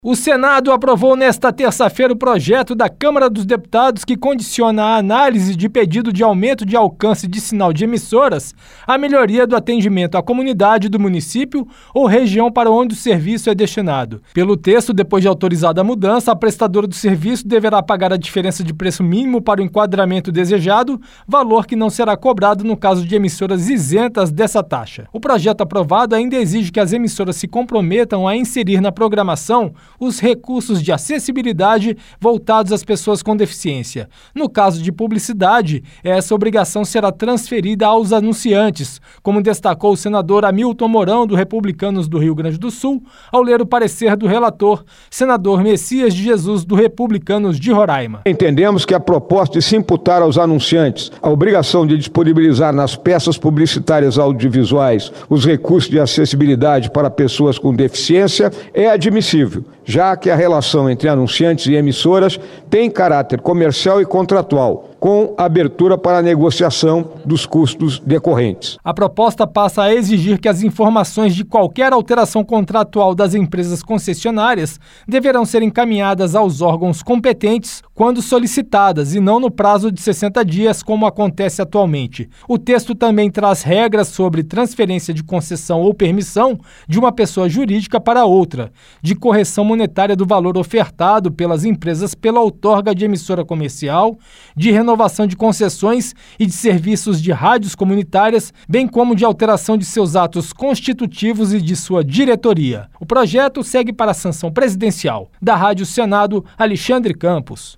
O Senado aprovou nesta terça-feira o projeto da Câmara dos Deputados que condiciona a análise de pedido de aumento de alcance de sinal de emissoras à melhoria do atendimento à comunidade do município ou região para onde o serviço é destinado. Pelo texto, depois de autorizada a mudança, a prestadora do serviço deverá pagar a diferença de preço mínimo para o enquadramento desejado, valor que não será cobrado no caso de emissoras isentas dessa taxa. O projeto aprovado ainda exige que as emissoras se comprometam a inserir na programação os recursos de acessibilidade voltados às pessoas com deficiência. No caso de publicidade, essa obrigação será transferida aos anunciantes, como destacou o senador Hamilton Mourão, do Republicanos do Rio Grande do Sul, ao ler o parecer do relator, senador Messias de Jesus, do Republicanos de Roraima. Entendemos que a proposta de se imputar aos anunciantes a obrigação de disponibilizar nas peças publicitárias audiovisuais os recursos de acessibilidade para pessoas com deficiência é admissível, já que a relação entre anunciantes e emissoras tem caráter comercial e contratual, com abertura para a negociação dos custos decorrentes. A proposta passa a exigir que as informações de qualquer alteração contratual das empresas concessionárias deverão ser encaminhadas aos órgãos competentes quando solicitadas e não no prazo de 60 dias, como acontece atualmente. O texto também traz regras sobre transferência de concessão ou permissão de uma pessoa jurídica para outra, de correção monetária do valor ofertado pelas empresas pela outorga de emissora comercial, de renovação de concessões e de serviços de rádios comunitárias, bem como de alteração de seus atos constitutivos e de sua diretoria. O projeto segue para a sanção presidencial. Da Rádio Senado, Alexandre Campos.